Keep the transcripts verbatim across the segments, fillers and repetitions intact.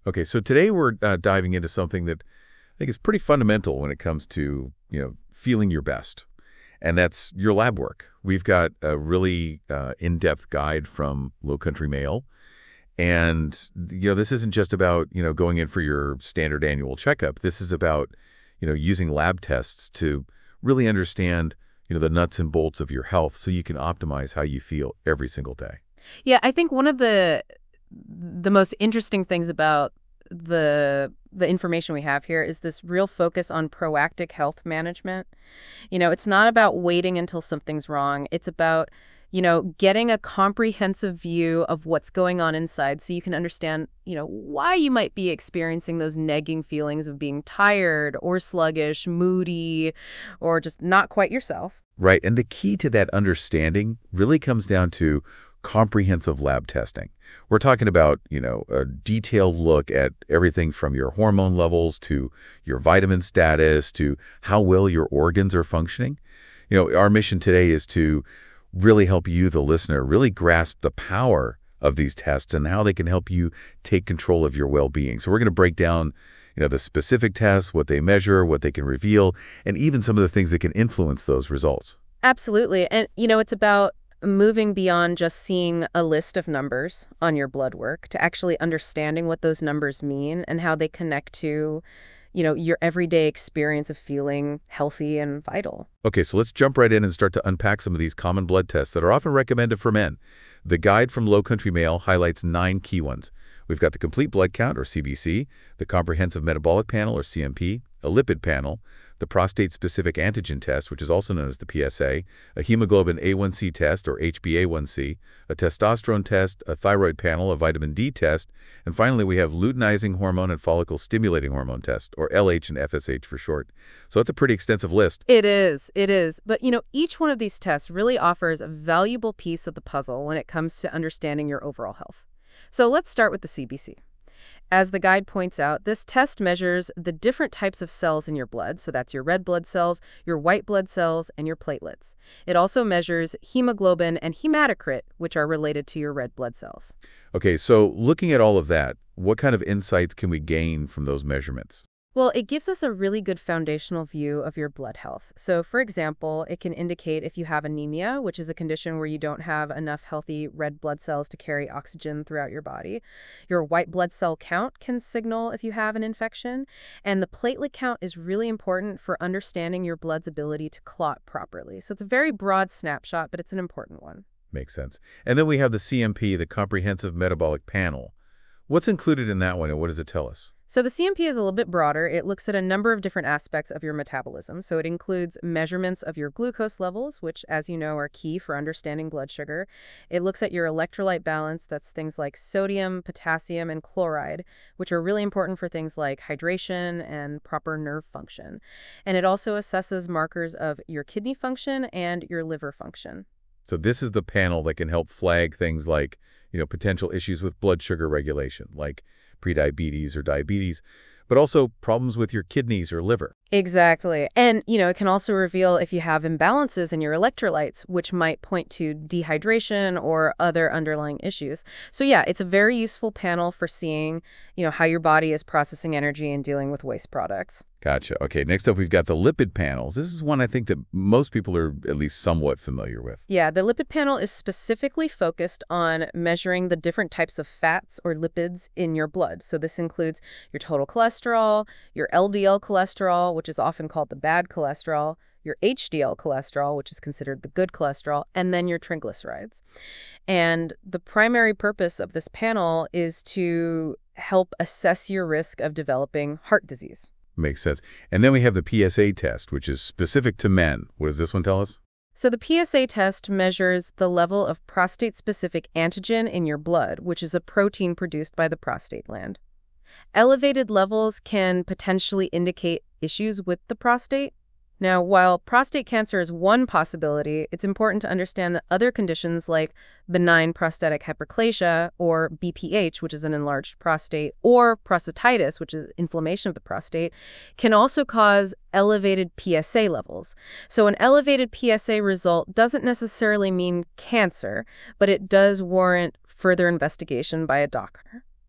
Okay, so today we're uh, diving into something that I think is pretty fundamental when it comes to, you know, feeling your best, and that's your lab work. We've got a really uh, in-depth guide from Low Country Mail, and you know, this isn't just about, you know, going in for your standard annual checkup. This is about, you know, using lab tests to really understand, you know, the nuts and bolts of your health so you can optimize how you feel every single day. Yeah, I think one of the the most interesting things about the the information we have here is this real focus on proactive health management. You know, it's not about waiting until something's wrong. It's about, you know, getting a comprehensive view of what's going on inside so you can understand, you know, why you might be experiencing those nagging feelings of being tired or sluggish, moody, or just not quite yourself. Right. And the key to that understanding really comes down to comprehensive lab testing. We're talking about, you know, a detailed look at everything from your hormone levels to your vitamin status to how well your organs are functioning. You know, our mission today is to really help you, the listener, really grasp the power of these tests and how they can help you take control of your well-being. So we're going to break down, you know, the specific tests, what they measure, what they can reveal, and even some of the things that can influence those results. Absolutely. And, you know, it's about moving beyond just seeing a list of numbers on your blood work to actually understanding what those numbers mean and how they connect to, you know, your everyday experience of feeling healthy and vital. Okay, so let's jump right in and start to unpack some of these common blood tests that are often recommended for men. The guide from Low Country Mail highlights nine key ones. We've got the complete blood count, or C B C, the comprehensive metabolic panel, or C M P, a lipid panel, the prostate-specific antigen test, which is also known as the P S A, a hemoglobin A one C test, or H b A one C, a testosterone test, a thyroid panel, a vitamin D test, and finally we have luteinizing hormone and follicle-stimulating hormone test, or L H and F S H for short. So it's a pretty extensive list. It is. It is. But, you know, each one of these tests really offers a valuable piece of the puzzle when it comes to understanding your overall health. So let's start with the C B C. As the guide points out, this test measures the different types of cells in your blood. So that's your red blood cells, your white blood cells, and your platelets. It also measures hemoglobin and hematocrit, which are related to your red blood cells. Okay, so looking at all of that, what kind of insights can we gain from those measurements? Well, it gives us a really good foundational view of your blood health. So, for example, it can indicate if you have anemia, which is a condition where you don't have enough healthy red blood cells to carry oxygen throughout your body. Your white blood cell count can signal if you have an infection. And the platelet count is really important for understanding your blood's ability to clot properly. So it's a very broad snapshot, but it's an important one. Makes sense. And then we have the C M P, the Comprehensive Metabolic Panel. What's included in that one, and what does it tell us? So the C M P is a little bit broader. It looks at a number of different aspects of your metabolism. So it includes measurements of your glucose levels, which, as you know, are key for understanding blood sugar. It looks at your electrolyte balance. That's things like sodium, potassium, and chloride, which are really important for things like hydration and proper nerve function. And it also assesses markers of your kidney function and your liver function. So this is the panel that can help flag things like, you know, potential issues with blood sugar regulation, like prediabetes or diabetes, but also problems with your kidneys or liver. Exactly. And, you know, it can also reveal if you have imbalances in your electrolytes, which might point to dehydration or other underlying issues. So yeah, it's a very useful panel for seeing, you know, how your body is processing energy and dealing with waste products. Gotcha. Okay, next up we've got the lipid panels. This is one I think that most people are at least somewhat familiar with. Yeah, the lipid panel is specifically focused on measuring the different types of fats or lipids in your blood. So this includes your total cholesterol, your L D L cholesterol, which is often called the bad cholesterol, your H D L cholesterol, which is considered the good cholesterol, and then your triglycerides. And the primary purpose of this panel is to help assess your risk of developing heart disease. Makes sense. And then we have the P S A test, which is specific to men. What does this one tell us? So the P S A test measures the level of prostate-specific antigen in your blood, which is a protein produced by the prostate gland. Elevated levels can potentially indicate issues with the prostate. Now, while prostate cancer is one possibility, it's important to understand that other conditions like benign prostatic hyperplasia, or B P H, which is an enlarged prostate, or prostatitis, which is inflammation of the prostate, can also cause elevated P S A levels. So an elevated P S A result doesn't necessarily mean cancer, but it does warrant further investigation by a doctor.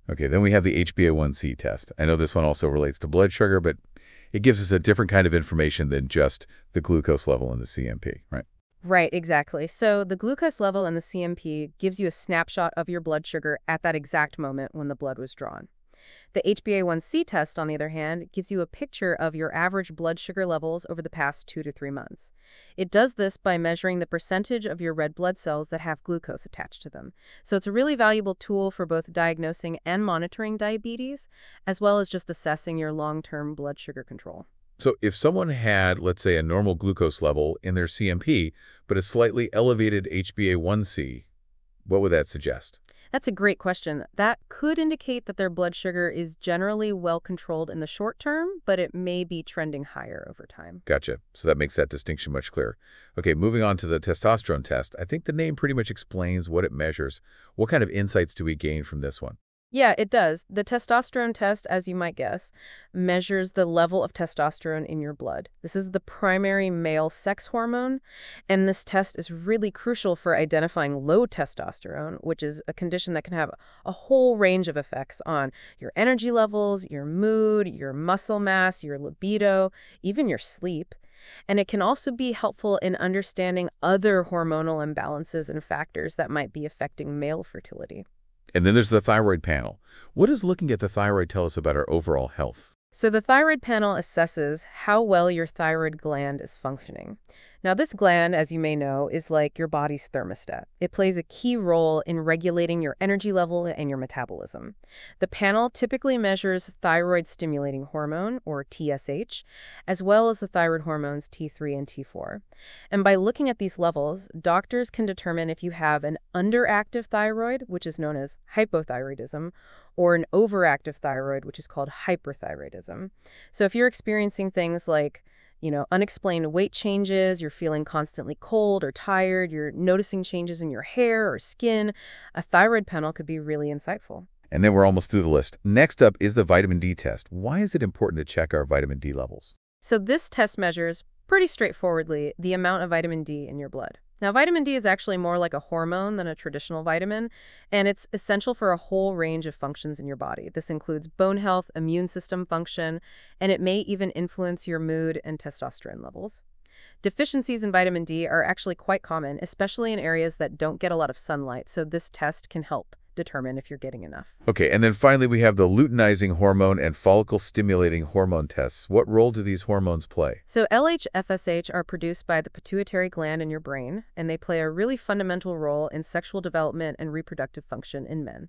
Okay, then we have the H b A one C test. I know this one also relates to blood sugar, but it gives us a different kind of information than just the glucose level in the C M P, right? Right, exactly. So the glucose level in the C M P gives you a snapshot of your blood sugar at that exact moment when the blood was drawn. The H b A one C test, on the other hand, gives you a picture of your average blood sugar levels over the past two to three months. It does this by measuring the percentage of your red blood cells that have glucose attached to them. So it's a really valuable tool for both diagnosing and monitoring diabetes, as well as just assessing your long-term blood sugar control. So if someone had, let's say, a normal glucose level in their C M P, but a slightly elevated H b A one C, what would that suggest? That's a great question. That could indicate that their blood sugar is generally well controlled in the short term, but it may be trending higher over time. Gotcha. So that makes that distinction much clearer. Okay, moving on to the testosterone test. I think the name pretty much explains what it measures. What kind of insights do we gain from this one? Yeah, it does. The testosterone test, as you might guess, measures the level of testosterone in your blood. This is the primary male sex hormone, and this test is really crucial for identifying low testosterone, which is a condition that can have a whole range of effects on your energy levels, your mood, your muscle mass, your libido, even your sleep. And it can also be helpful in understanding other hormonal imbalances and factors that might be affecting male fertility. And then there's the thyroid panel. What does looking at the thyroid tell us about our overall health? So the thyroid panel assesses how well your thyroid gland is functioning. Now, this gland, as you may know, is like your body's thermostat. It plays a key role in regulating your energy level and your metabolism. The panel typically measures thyroid-stimulating hormone, or T S H, as well as the thyroid hormones T three and T four. And by looking at these levels, doctors can determine if you have an underactive thyroid, which is known as hypothyroidism, or an overactive thyroid, which is called hyperthyroidism. So if you're experiencing things like you know, unexplained weight changes, you're feeling constantly cold or tired, you're noticing changes in your hair or skin, a thyroid panel could be really insightful. And then we're almost through the list. Next up is the vitamin D test. Why is it important to check our vitamin D levels? So this test measures, pretty straightforwardly, the amount of vitamin D in your blood. Now, vitamin D is actually more like a hormone than a traditional vitamin, and it's essential for a whole range of functions in your body. This includes bone health, immune system function, and it may even influence your mood and testosterone levels. Deficiencies in vitamin D are actually quite common, especially in areas that don't get a lot of sunlight, so this test can help determine if you're getting enough. Okay, and then finally we have the luteinizing hormone and follicle-stimulating hormone tests. What role do these hormones play? So L H F S H are produced by the pituitary gland in your brain, and they play a really fundamental role in sexual development and reproductive function in men.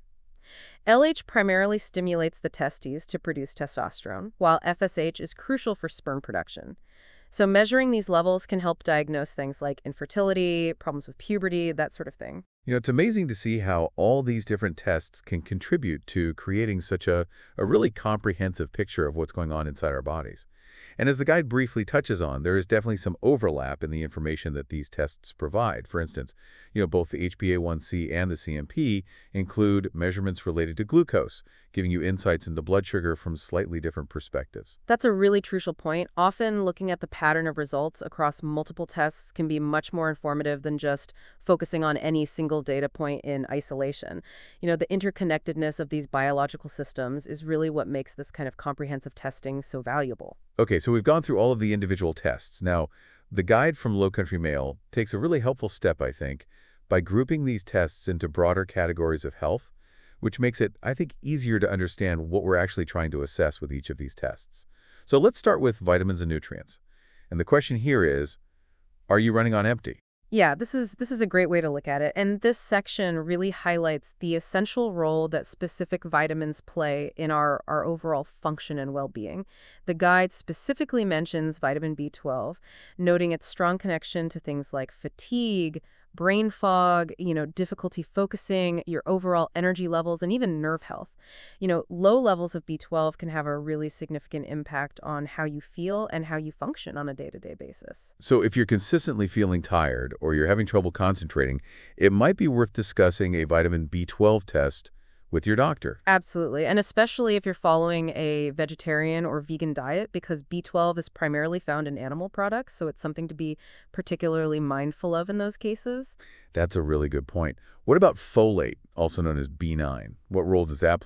L H primarily stimulates the testes to produce testosterone, while F S H is crucial for sperm production. So measuring these levels can help diagnose things like infertility, problems with puberty, that sort of thing. You know, it's amazing to see how all these different tests can contribute to creating such a, a really comprehensive picture of what's going on inside our bodies. And as the guide briefly touches on, there is definitely some overlap in the information that these tests provide. For instance, you know, both the H b A one C and the C M P include measurements related to glucose, giving you insights into blood sugar from slightly different perspectives. That's a really crucial point. Often looking at the pattern of results across multiple tests can be much more informative than just focusing on any single data point in isolation. You know, the interconnectedness of these biological systems is really what makes this kind of comprehensive testing so valuable. Okay, so we've gone through all of the individual tests. Now, the guide from Low Country Male takes a really helpful step, I think, by grouping these tests into broader categories of health, which makes it, I think, easier to understand what we're actually trying to assess with each of these tests. So let's start with vitamins and nutrients. And the question here is, are you running on empty? Yeah, this is this is a great way to look at it. And this section really highlights the essential role that specific vitamins play in our, our overall function and well-being. The guide specifically mentions vitamin B twelve, noting its strong connection to things like fatigue, brain fog, you know, difficulty focusing, your overall energy levels, and even nerve health. You know, low levels of B twelve can have a really significant impact on how you feel and how you function on a day-to-day basis. So if you're consistently feeling tired or you're having trouble concentrating, it might be worth discussing a vitamin B twelve test with your doctor. Absolutely, and especially if you're following a vegetarian or vegan diet, because B twelve is primarily found in animal products, so it's something to be particularly mindful of in those cases. That's a really good point. What about folate, also known as B nine? What role does that play?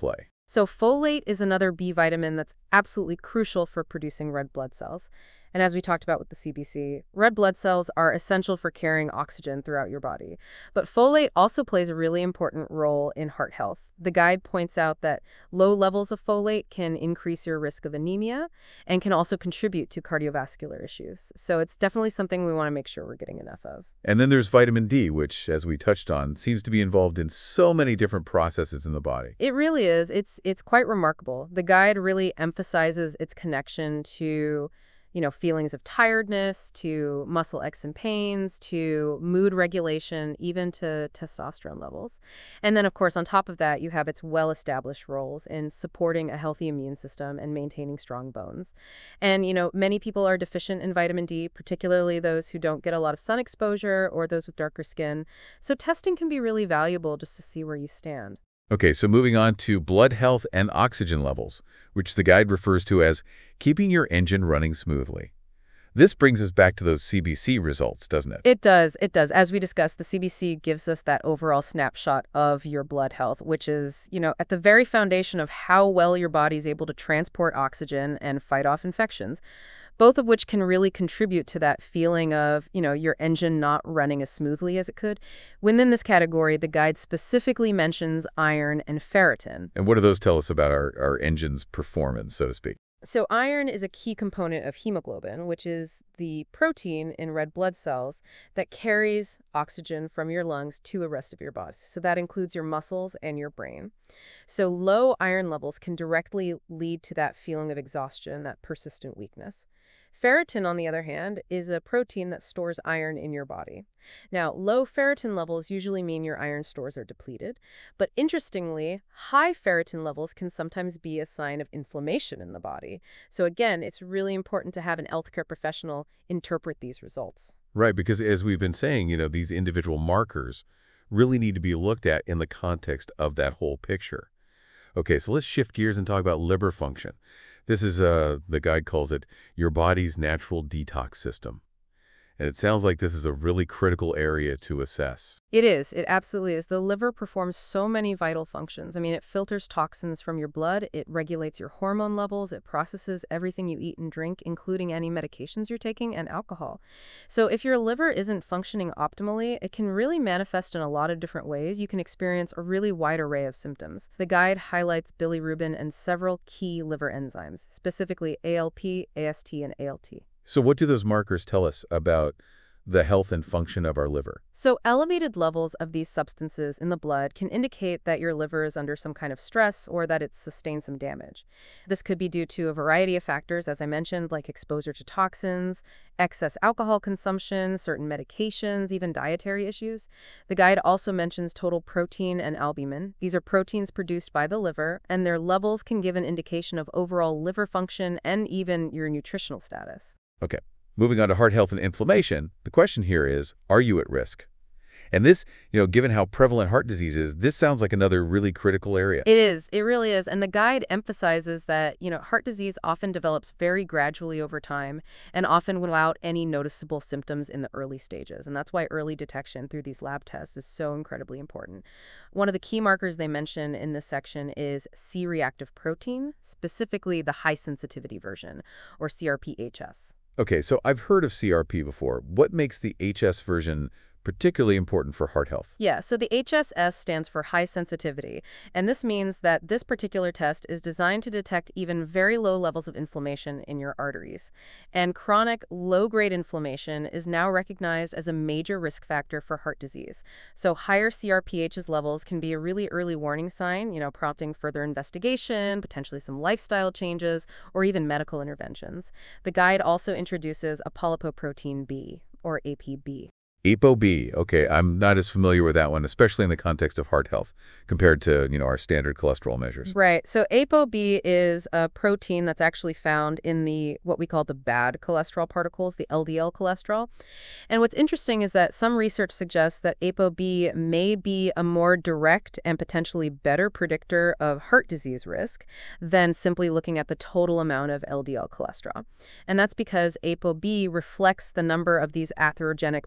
So folate is another B vitamin that's absolutely crucial for producing red blood cells. And as we talked about with the C B C, red blood cells are essential for carrying oxygen throughout your body. But folate also plays a really important role in heart health. The guide points out that low levels of folate can increase your risk of anemia and can also contribute to cardiovascular issues. So it's definitely something we want to make sure we're getting enough of. And then there's vitamin D, which, as we touched on, seems to be involved in so many different processes in the body. It really is. It's it's quite remarkable. The guide really emphasizes its connection to, you know, feelings of tiredness, to muscle aches and pains, to mood regulation, even to testosterone levels. And then, of course, on top of that, you have its well-established roles in supporting a healthy immune system and maintaining strong bones. And, you know, many people are deficient in vitamin D, particularly those who don't get a lot of sun exposure or those with darker skin. So testing can be really valuable just to see where you stand. Okay, so moving on to blood health and oxygen levels, which the guide refers to as keeping your engine running smoothly. This brings us back to those C B C results, doesn't it? It does. It does. As we discussed, the C B C gives us that overall snapshot of your blood health, which is, you know, at the very foundation of how well your body is able to transport oxygen and fight off infections, both of which can really contribute to that feeling of, you know, your engine not running as smoothly as it could. Within this category, the guide specifically mentions iron and ferritin. And what do those tell us about our, our engine's performance, so to speak? So iron is a key component of hemoglobin, which is the protein in red blood cells that carries oxygen from your lungs to the rest of your body. So that includes your muscles and your brain. So low iron levels can directly lead to that feeling of exhaustion, that persistent weakness. Ferritin, on the other hand, is a protein that stores iron in your body. Now, low ferritin levels usually mean your iron stores are depleted, but interestingly, high ferritin levels can sometimes be a sign of inflammation in the body. So again, it's really important to have an healthcare professional interpret these results. Right, because as we've been saying, you know, these individual markers really need to be looked at in the context of that whole picture. Okay, so let's shift gears and talk about liver function. This is, uh, the guide calls it, your body's natural detox system. And it sounds like this is a really critical area to assess. It is. It absolutely is. The liver performs so many vital functions. I mean, it filters toxins from your blood, it regulates your hormone levels, it processes everything you eat and drink, including any medications you're taking and alcohol. So if your liver isn't functioning optimally, it can really manifest in a lot of different ways. You can experience a really wide array of symptoms. The guide highlights bilirubin and several key liver enzymes, specifically A L P, A S T, and A L T. So what do those markers tell us about the health and function of our liver? So elevated levels of these substances in the blood can indicate that your liver is under some kind of stress or that it's sustained some damage. This could be due to a variety of factors, as I mentioned, like exposure to toxins, excess alcohol consumption, certain medications, even dietary issues. The guide also mentions total protein and albumin. These are proteins produced by the liver, and their levels can give an indication of overall liver function and even your nutritional status. Okay, moving on to heart health and inflammation, the question here is, are you at risk? And this, you know, given how prevalent heart disease is, this sounds like another really critical area. It is. It really is. And the guide emphasizes that, you know, heart disease often develops very gradually over time and often without any noticeable symptoms in the early stages. And that's why early detection through these lab tests is so incredibly important. One of the key markers they mention in this section is C-reactive protein, specifically the high sensitivity version, or C R P H S. Okay, so I've heard of C R P before. What makes the H S version particularly important for heart health? Yeah, so the H S S stands for high sensitivity, and this means that this particular test is designed to detect even very low levels of inflammation in your arteries. And chronic low-grade inflammation is now recognized as a major risk factor for heart disease. So higher C R P H S levels can be a really early warning sign, you know, prompting further investigation, potentially some lifestyle changes, or even medical interventions. The guide also introduces apolipoprotein B, or A P B. ApoB, okay, I'm not as familiar with that one, especially in the context of heart health, compared to, you know, our standard cholesterol measures. Right. So ApoB is a protein that's actually found in the, what we call the bad cholesterol particles, the L D L cholesterol. And what's interesting is that some research suggests that ApoB may be a more direct and potentially better predictor of heart disease risk than simply looking at the total amount of L D L cholesterol. And that's because ApoB reflects the number of these atherogenic particles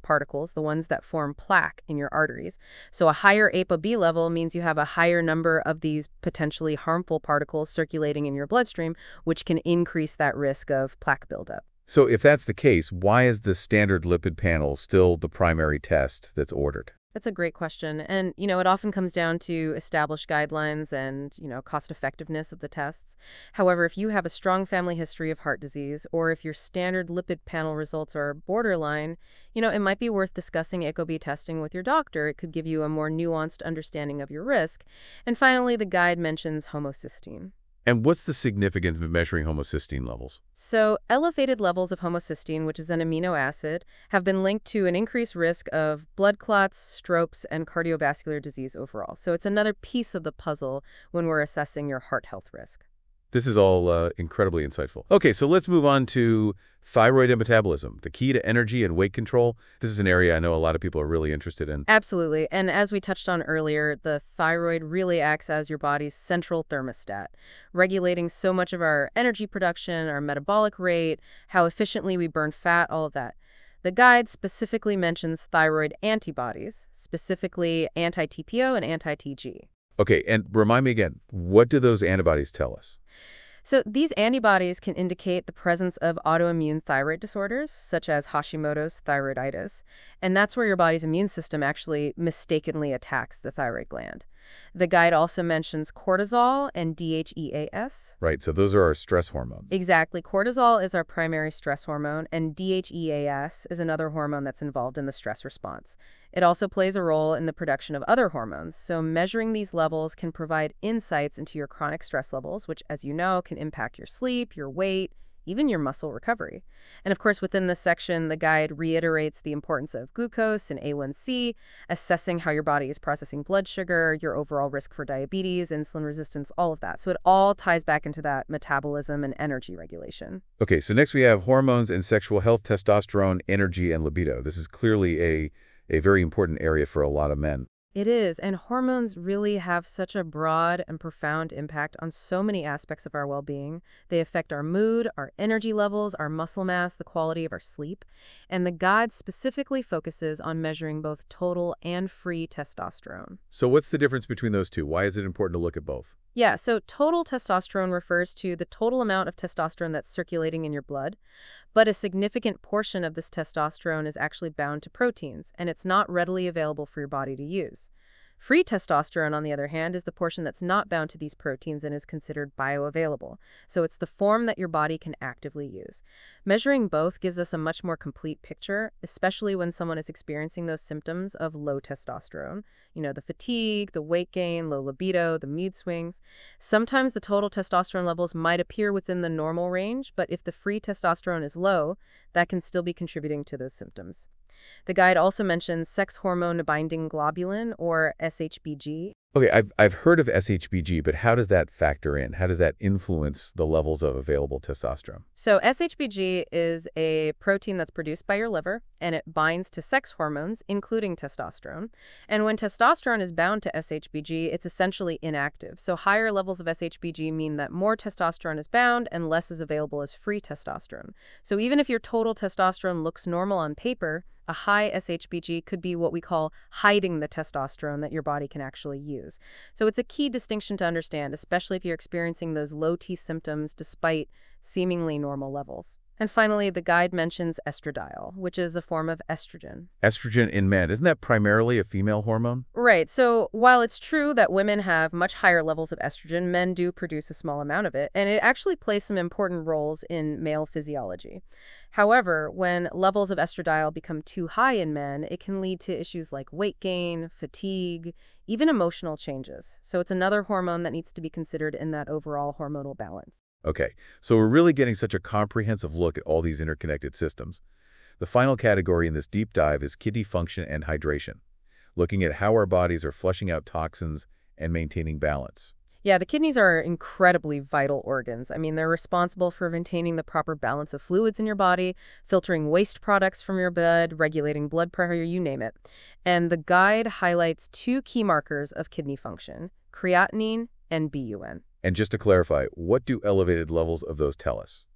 particles, the ones that form plaque in your arteries. So a higher ApoB level means you have a higher number of these potentially harmful particles circulating in your bloodstream, which can increase that risk of plaque buildup. So if that's the case, why is the standard lipid panel still the primary test that's ordered? That's a great question. And, you know, it often comes down to established guidelines and, you know, cost effectiveness of the tests. However, if you have a strong family history of heart disease, or if your standard lipid panel results are borderline, you know, it might be worth discussing ApoB testing with your doctor. It could give you a more nuanced understanding of your risk. And finally, the guide mentions homocysteine. And what's the significance of measuring homocysteine levels? So, elevated levels of homocysteine, which is an amino acid, have been linked to an increased risk of blood clots, strokes, and cardiovascular disease overall. So, it's another piece of the puzzle when we're assessing your heart health risk. This is all uh, incredibly insightful. Okay, so let's move on to thyroid and metabolism, the key to energy and weight control. This is an area I know a lot of people are really interested in. Absolutely. And as we touched on earlier, the thyroid really acts as your body's central thermostat, regulating so much of our energy production, our metabolic rate, how efficiently we burn fat, all of that. The guide specifically mentions thyroid antibodies, specifically anti-T P O and anti-T G. Okay, and remind me again, what do those antibodies tell us? So these antibodies can indicate the presence of autoimmune thyroid disorders, such as Hashimoto's thyroiditis, and that's where your body's immune system actually mistakenly attacks the thyroid gland. The guide also mentions cortisol and D H E A S. Right, so those are our stress hormones. Exactly. Cortisol is our primary stress hormone, and D H E A S is another hormone that's involved in the stress response. It also plays a role in the production of other hormones, so measuring these levels can provide insights into your chronic stress levels, which, as you know, can impact your sleep, your weight, even your muscle recovery. And of course, within this section, the guide reiterates the importance of glucose and A one C, assessing how your body is processing blood sugar, your overall risk for diabetes, insulin resistance, all of that. So it all ties back into that metabolism and energy regulation. Okay, so next we have hormones and sexual health, testosterone, energy, and libido. This is clearly a, a very important area for a lot of men. It is, and hormones really have such a broad and profound impact on so many aspects of our well-being. They affect our mood, our energy levels, our muscle mass, the quality of our sleep. And the guide specifically focuses on measuring both total and free testosterone. So what's the difference between those two? Why is it important to look at both? Yeah, so total testosterone refers to the total amount of testosterone that's circulating in your blood, but a significant portion of this testosterone is actually bound to proteins, and it's not readily available for your body to use. Free testosterone, on the other hand, is the portion that's not bound to these proteins and is considered bioavailable, so it's the form that your body can actively use. Measuring both gives us a much more complete picture, especially when someone is experiencing those symptoms of low testosterone. You know, the fatigue, the weight gain, low libido, the mood swings. Sometimes the total testosterone levels might appear within the normal range, but if the free testosterone is low, that can still be contributing to those symptoms. The guide also mentions sex hormone binding globulin, or S H B G. Okay, I've, I've heard of S H B G, but how does that factor in? How does that influence the levels of available testosterone? So S H B G is a protein that's produced by your liver, and it binds to sex hormones, including testosterone. And when testosterone is bound to S H B G, it's essentially inactive. So higher levels of S H B G mean that more testosterone is bound and less is available as free testosterone. So even if your total testosterone looks normal on paper, a high S H B G could be what we call hiding the testosterone that your body can actually use. So it's a key distinction to understand, especially if you're experiencing those low T symptoms despite seemingly normal levels. And finally, the guide mentions estradiol, which is a form of estrogen. Estrogen in men, isn't that primarily a female hormone? Right. So while it's true that women have much higher levels of estrogen, men do produce a small amount of it, and it actually plays some important roles in male physiology. However, when levels of estradiol become too high in men, it can lead to issues like weight gain, fatigue, even emotional changes. So it's another hormone that needs to be considered in that overall hormonal balance. Okay, so we're really getting such a comprehensive look at all these interconnected systems. The final category in this deep dive is kidney function and hydration, looking at how our bodies are flushing out toxins and maintaining balance. Yeah, the kidneys are incredibly vital organs. I mean, they're responsible for maintaining the proper balance of fluids in your body, filtering waste products from your blood, regulating blood pressure, you name it. And the guide highlights two key markers of kidney function, creatinine and B U N. And just to clarify, what do elevated levels of those tell us?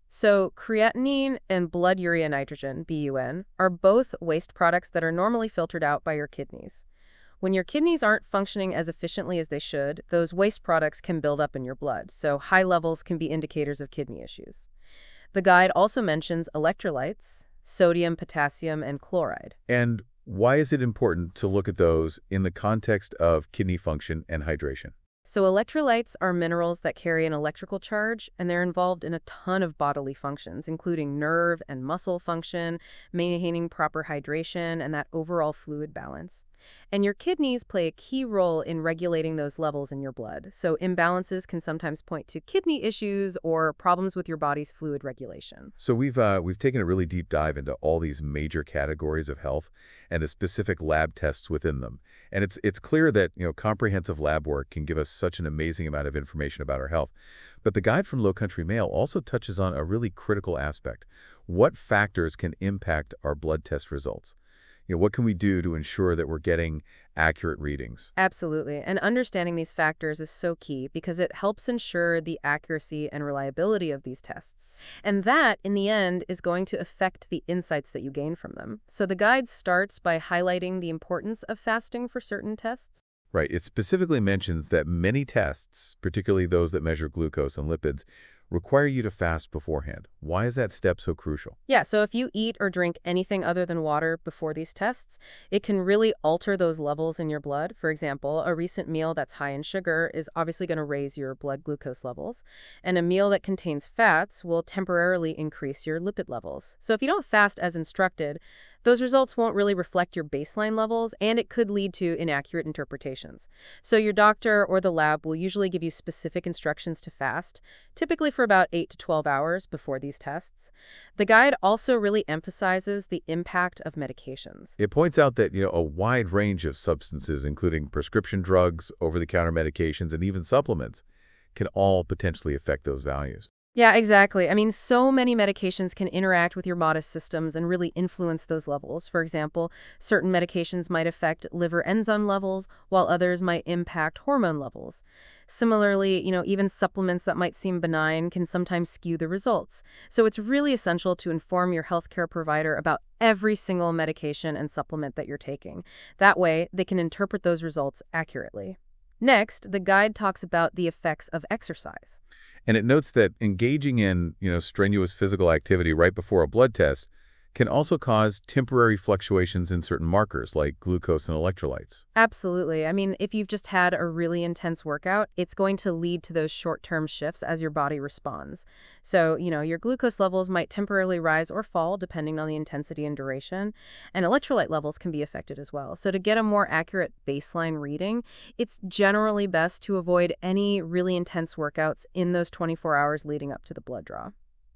So, creatinine and blood urea nitrogen, B U N, are both waste products that are normally filtered out by your kidneys. When your kidneys aren't functioning as efficiently as they should, those waste products can build up in your blood, so high levels can be indicators of kidney issues. The guide also mentions electrolytes, sodium, potassium, and chloride. And why is it important to look at those in the context of kidney function and hydration? So electrolytes are minerals that carry an electrical charge, and they're involved in a ton of bodily functions, including nerve and muscle function, maintaining proper hydration, and that overall fluid balance. And your kidneys play a key role in regulating those levels in your blood. So imbalances can sometimes point to kidney issues or problems with your body's fluid regulation. So we've uh, we've taken a really deep dive into all these major categories of health and the specific lab tests within them. And it's it's clear that, you know, comprehensive lab work can give us such an amazing amount of information about our health. But the guide from Low Country Mail also touches on a really critical aspect. What factors can impact our blood test results? You know, what can we do to ensure that we're getting accurate readings? Absolutely. And understanding these factors is so key because it helps ensure the accuracy and reliability of these tests. And that, in the end, is going to affect the insights that you gain from them. So the guide starts by highlighting the importance of fasting for certain tests. Right. It specifically mentions that many tests, particularly those that measure glucose and lipids, require you to fast beforehand. Why is that step so crucial? Yeah, so if you eat or drink anything other than water before these tests, it can really alter those levels in your blood. For example, a recent meal that's high in sugar is obviously going to raise your blood glucose levels, and a meal that contains fats will temporarily increase your lipid levels. So if you don't fast as instructed, those results won't really reflect your baseline levels, and it could lead to inaccurate interpretations. So your doctor or the lab will usually give you specific instructions to fast, typically for about eight to twelve hours before these tests. The guide also really emphasizes the impact of medications. It points out that, you know, a wide range of substances, including prescription drugs, over-the-counter medications, and even supplements, can all potentially affect those values. Yeah, exactly. I mean, so many medications can interact with your body's systems and really influence those levels. For example, certain medications might affect liver enzyme levels, while others might impact hormone levels. Similarly, you know, even supplements that might seem benign can sometimes skew the results. So it's really essential to inform your healthcare provider about every single medication and supplement that you're taking. That way, they can interpret those results accurately. Next, the guide talks about the effects of exercise. And it notes that engaging in, you know, strenuous physical activity right before a blood test can also cause temporary fluctuations in certain markers like glucose and electrolytes. Absolutely. I mean, if you've just had a really intense workout, it's going to lead to those short-term shifts as your body responds. So, you know, your glucose levels might temporarily rise or fall depending on the intensity and duration, and electrolyte levels can be affected as well. So to get a more accurate baseline reading, it's generally best to avoid any really intense workouts in those twenty-four hours leading up to the blood draw.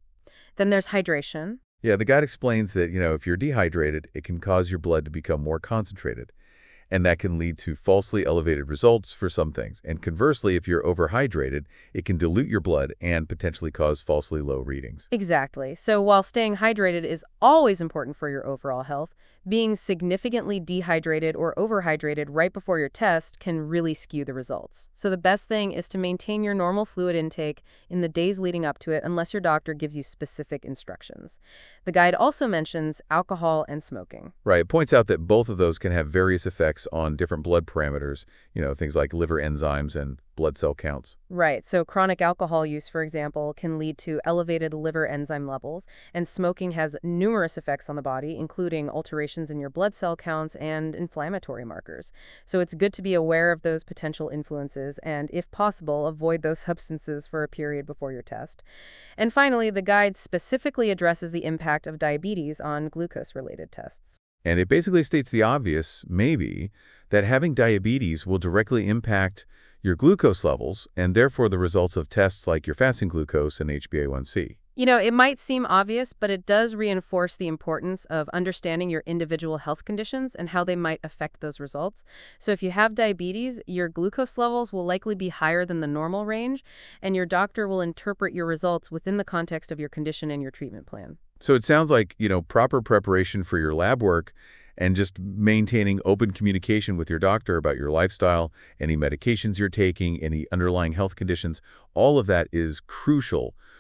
Then there's hydration. Yeah, the guide explains that, you know, if you're dehydrated, it can cause your blood to become more concentrated, and that can lead to falsely elevated results for some things. And conversely, if you're overhydrated, it can dilute your blood and potentially cause falsely low readings. Exactly. So while staying hydrated is always important for your overall health, being significantly dehydrated or overhydrated right before your test can really skew the results. So the best thing is to maintain your normal fluid intake in the days leading up to it unless your doctor gives you specific instructions. The guide also mentions alcohol and smoking. Right. It points out that both of those can have various effects on different blood parameters, you know, things like liver enzymes and blood cell counts. Right. So chronic alcohol use, for example, can lead to elevated liver enzyme levels, and smoking has numerous effects on the body, including alterations in your blood cell counts and inflammatory markers. So it's good to be aware of those potential influences and, if possible, avoid those substances for a period before your test. And finally, the guide specifically addresses the impact of diabetes on glucose-related tests. And it basically states the obvious, maybe, that having diabetes will directly impact your glucose levels and therefore the results of tests like your fasting glucose and H b A one C. You know, it might seem obvious, but it does reinforce the importance of understanding your individual health conditions and how they might affect those results. So if you have diabetes, your glucose levels will likely be higher than the normal range, and your doctor will interpret your results within the context of your condition and your treatment plan. So it sounds like, you know, proper preparation for your lab work and just maintaining open communication with your doctor about your lifestyle, any medications you're taking, any underlying health conditions, all of that is crucial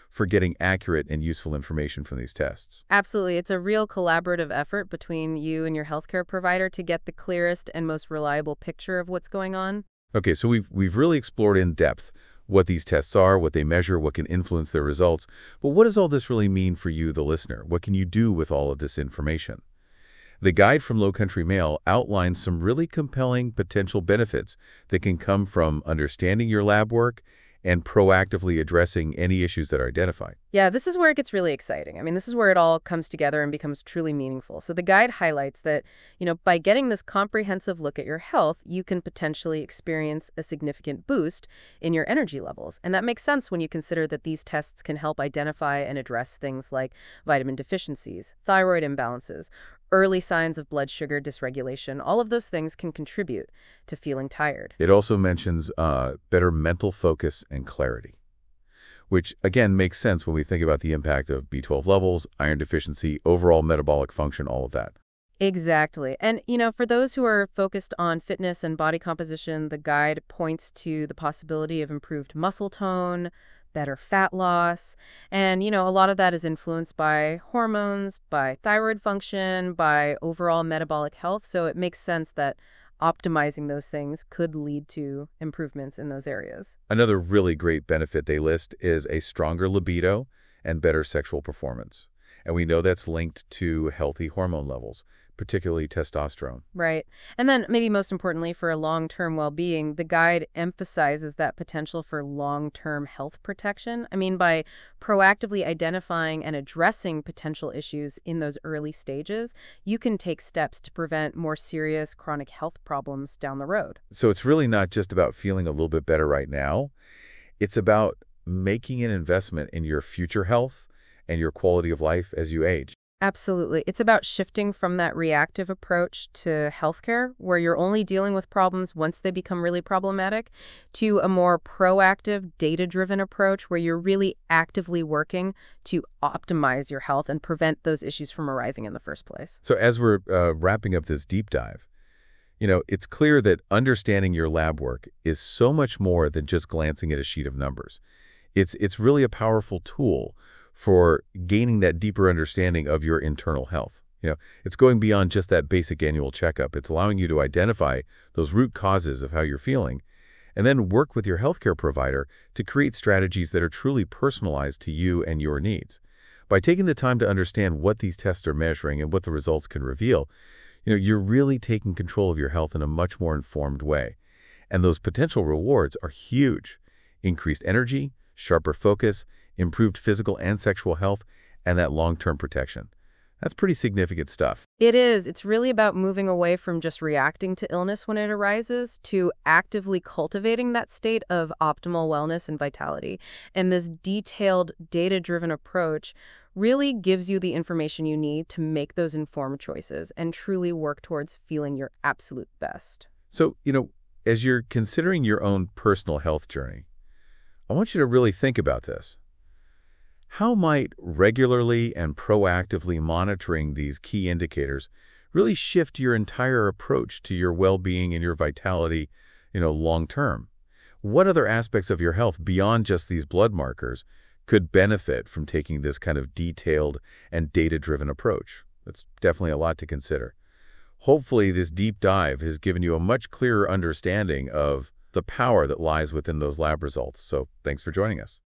for getting accurate and useful information from these tests. Absolutely. It's a real collaborative effort between you and your healthcare provider to get the clearest and most reliable picture of what's going on. Okay, so we've, we've really explored in depth what these tests are, what they measure, what can influence their results. But what does all this really mean for you, the listener? What can you do with all of this information? The guide from Low Country Mail outlines some really compelling potential benefits that can come from understanding your lab work and proactively addressing any issues that are identified. Yeah, this is where it gets really exciting. I mean, this is where it all comes together and becomes truly meaningful. So the guide highlights that, you know, by getting this comprehensive look at your health, you can potentially experience a significant boost in your energy levels. And that makes sense when you consider that these tests can help identify and address things like vitamin deficiencies, thyroid imbalances, early signs of blood sugar dysregulation. All of those things can contribute to feeling tired. It also mentions uh, better mental focus and clarity, which, again, makes sense when we think about the impact of B twelve levels, iron deficiency, overall metabolic function, all of that. Exactly. And, you know, for those who are focused on fitness and body composition, the guide points to the possibility of improved muscle tone, better fat loss. And, you know, a lot of that is influenced by hormones, by thyroid function, by overall metabolic health. So it makes sense that optimizing those things could lead to improvements in those areas. Another really great benefit they list is a stronger libido and better sexual performance. And we know that's linked to healthy hormone levels, particularly testosterone. Right. And then maybe most importantly for a long-term well-being, the guide emphasizes that potential for long-term health protection. I mean, by proactively identifying and addressing potential issues in those early stages, you can take steps to prevent more serious chronic health problems down the road. So it's really not just about feeling a little bit better right now. It's about making an investment in your future health and your quality of life as you age. Absolutely. It's about shifting from that reactive approach to healthcare, where you're only dealing with problems once they become really problematic, to a more proactive, data-driven approach where you're really actively working to optimize your health and prevent those issues from arising in the first place. So as we're uh, wrapping up this deep dive, you know, it's clear that understanding your lab work is so much more than just glancing at a sheet of numbers. It's, it's really a powerful tool for gaining that deeper understanding of your internal health. You know, it's going beyond just that basic annual checkup. It's allowing you to identify those root causes of how you're feeling and then work with your healthcare provider to create strategies that are truly personalized to you and your needs. By taking the time to understand what these tests are measuring and what the results can reveal, you know, you're really taking control of your health in a much more informed way. And those potential rewards are huge. Increased energy, sharper focus, improved physical and sexual health, and that long-term protection. That's pretty significant stuff. It is. It's really about moving away from just reacting to illness when it arises to actively cultivating that state of optimal wellness and vitality. And this detailed, data-driven approach really gives you the information you need to make those informed choices and truly work towards feeling your absolute best. So, you know, as you're considering your own personal health journey, I want you to really think about this. How might regularly and proactively monitoring these key indicators really shift your entire approach to your well-being and your vitality, you know, long-term? What other aspects of your health beyond just these blood markers could benefit from taking this kind of detailed and data-driven approach? That's definitely a lot to consider. Hopefully, this deep dive has given you a much clearer understanding of the power that lies within those lab results. So thanks for joining us.